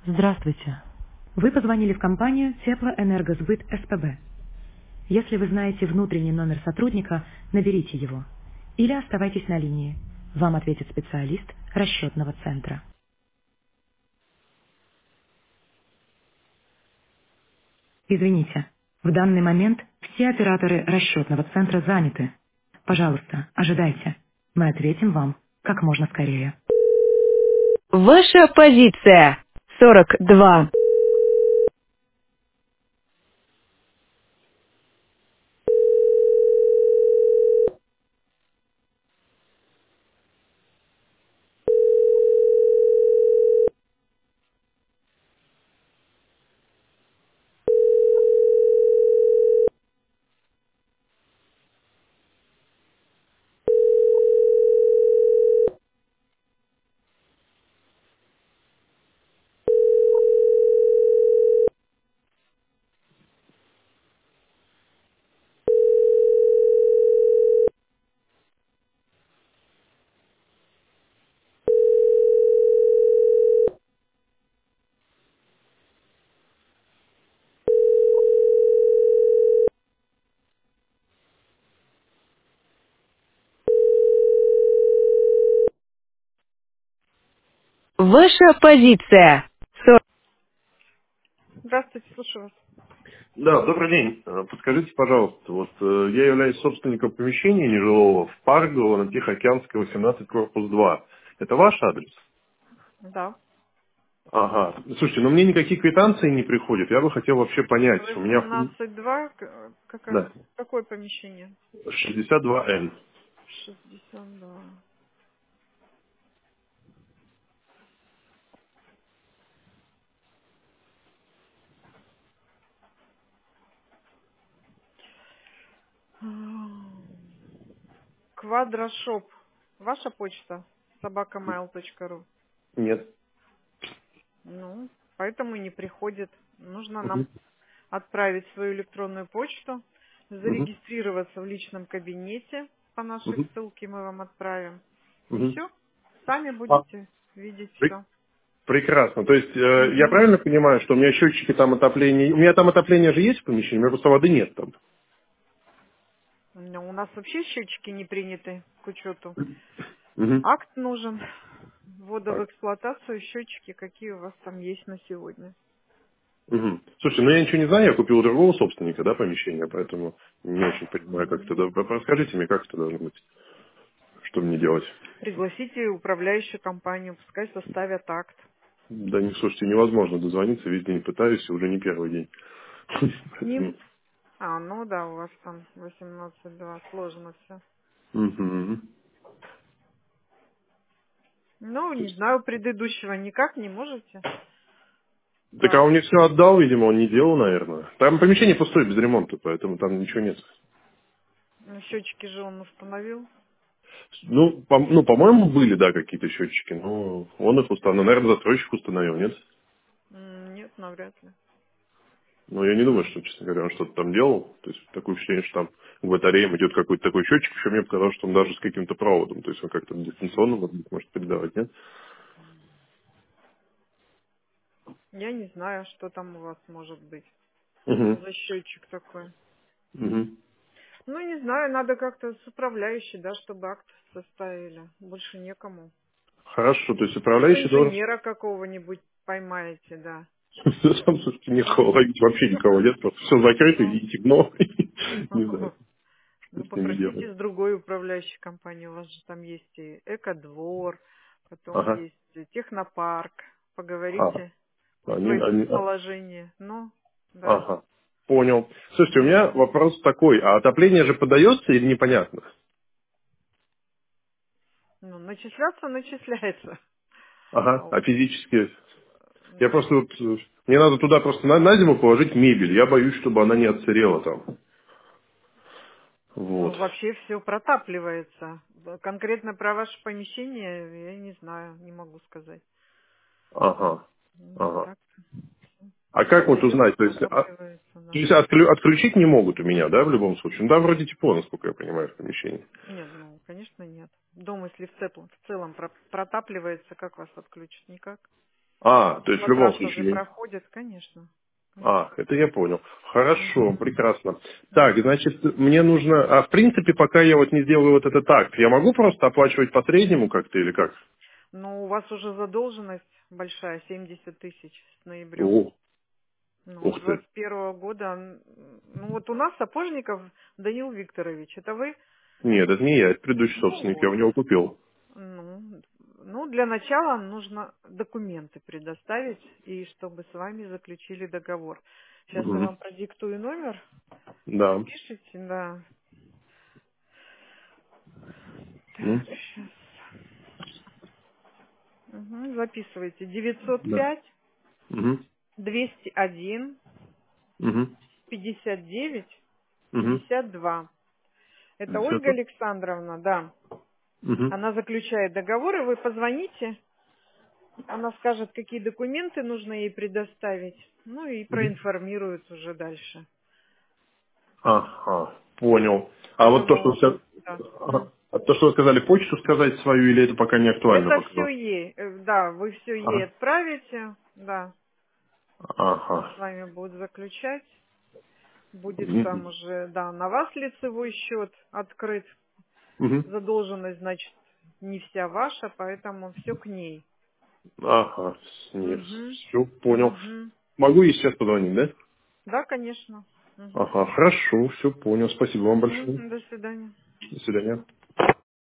Здравствуйте. Вы позвонили в компанию Теплоэнергосбыт СПБ. Если вы знаете внутренний номер сотрудника, наберите его. Или оставайтесь на линии. Вам ответит специалист расчетного центра. Извините, в данный момент все операторы расчетного центра заняты. Пожалуйста, ожидайте. Мы ответим вам как можно скорее. Ваша позиция 42. Ваша позиция 40. Здравствуйте, слушаю вас. Да, добрый день. Подскажите, пожалуйста, я являюсь собственником помещения нежилого в Парго на Тихоокеанской, 18, корпус 2. Это ваш адрес? Да. Ага. Слушайте, но мне никакие квитанции не приходят. Я бы хотел вообще понять. У меня... 18.2, Да. какое помещение? 62Н. 62. Квадрошоп. Ваша почта? собакамейл.ру. Нет. Ну, поэтому и не приходит. Нужно нам Угу. отправить свою электронную почту, Угу. зарегистрироваться в личном кабинете по нашей Угу. ссылке мы вам отправим. И Угу. все. Сами А, будете видеть пре- все. прекрасно. То есть, я Угу. правильно понимаю, что у меня счетчики там отопления... У меня там отопление же есть в помещении, у меня просто воды нет там. Ну, у нас вообще счетчики не приняты к учету. Угу. Акт нужен. Ввода в Так. эксплуатацию, счетчики, какие у вас там есть на сегодня. Мгм. Слушай, ну я ничего не знаю, я купил у другого собственника, да, помещения, поэтому не очень понимаю, как это... Расскажите мне, как это должно быть, что мне делать. Пригласите управляющую компанию, пускай составят акт. Да, не, слушайте, невозможно дозвониться, весь день пытаюсь, и уже не первый день. К ним? Поэтому... Ну да, у вас там 18.2, сложно все. Мгм. Ну, То не есть- знаю, предыдущего никак не можете. Так а Как? он мне все отдал, видимо, он не делал, наверное. Там помещение пустое, без ремонта, поэтому там ничего нет. Ну, счетчики же он установил. По-моему, были, да, какие-то счетчики, но он их установил. Наверное, застройщик установил, нет? Нет, навряд ли. Но я не думаю, что, честно говоря, он что-то там делал. То есть такое впечатление, что там к батареям идет какой-то такой счетчик. Еще мне показалось, что он даже с каким-то проводом. То есть он как-то дистанционно может передавать, нет? Я не знаю, что там у вас может быть Угу. за счетчик такой. Угу. Ну, не знаю, надо как-то с управляющей, да, чтобы акт составили. Больше некому. Хорошо, то есть Или управляющий должен... инженера какого-нибудь поймаете, да. Там, слушайте, никого ловить вообще никого нет. Просто все закрыто Ну, и темно. Не знаю, что ну, с ними делать. попросите с другой управляющей компании. У вас же там есть и Экодвор, потом Ага. есть и Технопарк. А, Поговорите, они, устроите они, а, положение. Ну, да. ага. Понял. Слушайте, у меня Мгм. вопрос такой. А отопление же подается или непонятно? Ну, начисляться начисляется. Ага. А А уж, физически? Я ну, просто мне надо туда просто на зиму положить мебель. Я боюсь, чтобы она не отсырела там. Вот. ну, вообще все протапливается. Конкретно про ваше помещение я не знаю, не могу сказать. Ага. Ну, а Ага. так А как вот подается, узнать? протапливается, То да. есть отключить не могут у меня, да, в любом случае? Ну, да, вроде тепло, насколько я понимаю, в помещении. Нет, ну, конечно, нет. Дом, если в целом протапливается, как вас отключат? Никак. То есть в любом Платеж уже случае. проходит, конечно. Конечно. Это я понял. Хорошо, Мгм. прекрасно. Так, Мгм. значит, мне нужно... в принципе, пока я вот не сделаю вот этот акт, я могу просто оплачивать по среднему как-то или как? Ну, у вас уже задолженность большая, 70 тысяч с ноябрем. О, Ну, с ух ты. 21 года. Ну, вот у нас Сапожников Данил Викторович. Это вы? Нет, это не я, это предыдущий Ну собственник, я вот. у него купил. Ну, для начала нужно документы предоставить, и чтобы с вами заключили договор. Сейчас я Мгм. вам продиктую номер. Да. Запишите, да. Так, М? сейчас. Записывайте. Да. 905 Мгм. 201 Мгм. 59 Мгм. 52. Это Ольга 50. Александровна, да. Мгм. Она заключает договор, и вы позвоните. Она скажет, какие документы нужно ей предоставить. Ну и Мгм. проинформирует уже дальше. Ага, понял. А вот то, что Поэтому, вы сказали, да. то, что вы сказали, почту сказать свою, или это пока не актуально Это пока? все ей. Да, вы все ей А? отправите. Да. Она с Ага. вами будет заключать. Будет там Мгм. уже, да, на вас лицевой счет открыт. Мгм. Задолженность, значит, не вся ваша, поэтому все к ней. Ага, нет, Угу. все, понял. Угу. Могу и сейчас позвонить, да? Да, конечно. Угу. Ага, хорошо, все понял. Спасибо вам большое. До свидания. До свидания.